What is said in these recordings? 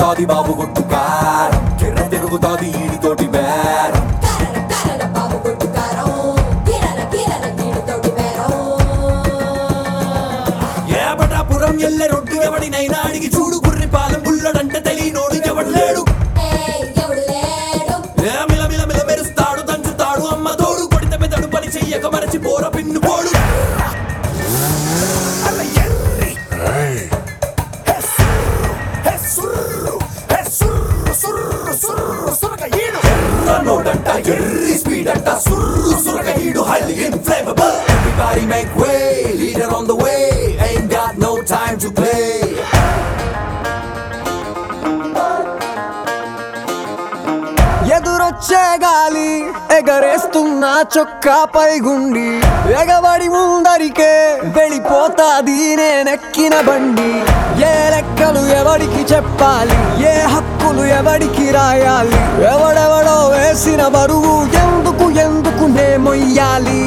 తిరుగుతాది బాబు కొట్టు కారం కిర్ర తిరుగుతాది ఈడితోటి బేరం ఏబటాపురం ఎల్లె రొడ్డు ఎవడినైనా అడిగి చూడు గుర్రి పాలెం బుల్లడంటే తెలియనోడు ఎవడు లేడు మిలమిల మెరుస్తాడు దంచుతాడు అమ్మ తోడు కొడితే మెదడు పని చెయ్యక మరచి పోర పిన్ను పోడు నోడంట ఎర్రి స్పీడ్ అంట సుర్రు సురక హీడు highly inflammable everybody make way leader on the way ain't got no time to play ఎదురొచ్చే గాలి ఎగరేస్తున్న చొక్కాపై గుండి ఎగబడి ముందరికే వెళ్ళిపోతాది నేనెక్కిన బండి ఏ లెక్కలు ఎవడికి చెప్పాలి ఏ హక్కులు ఎవడికి రాయాలి ఎవడెవడో వేసిన బరువు ఎందుకు నే మొయ్యాలి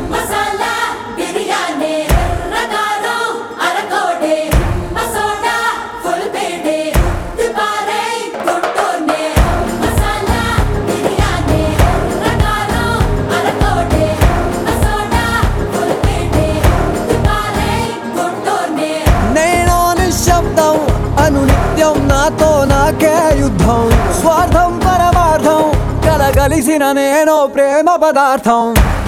నిత్యం నాతో నాకే యుద్ధం స్వార్థం పరమార్థం కలగలిసిన నేను ప్రేమ పదార్థం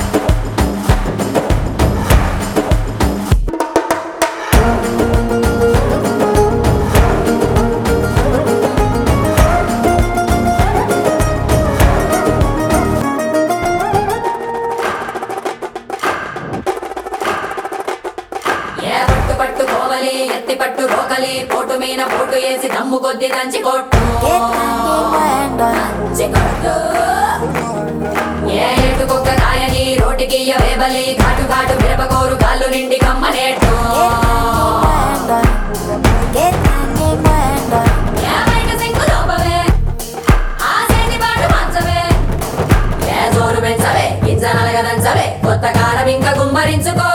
ఎత్తి పట్టు రోకలి పోటు మీన పోటు వేసి దమ్ము కొద్ది దంచి కొట్టు ఏ ఎటుకొక్క కాయని రోటికి వేబలి ఘాటు ఘాటు మిరపకోరు కాళ్ళు నిండి కమ్మనేట్టు బయట సింగు లోపవే ఆ సేని పాటు మంచవే ఏ జోరు పెంచవే గింజ నలగదంచవే కొత్త కారం ఇంకా గుమ్మరించుకో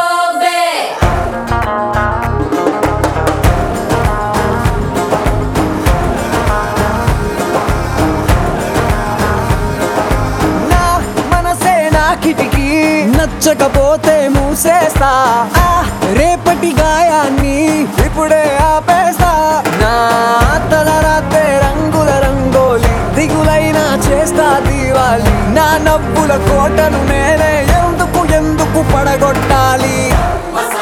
కిటికీ నచ్చకపోతే మూసేస్తా రేపటి గాయాన్ని ఇప్పుడే ఆపేస్తా నా తలరాతే రంగుల రంగోలి దిగులైనా చేస్తా దీవాలి నా నవ్వుల కోటను నేనే ఎందుకు పడగొట్టాలి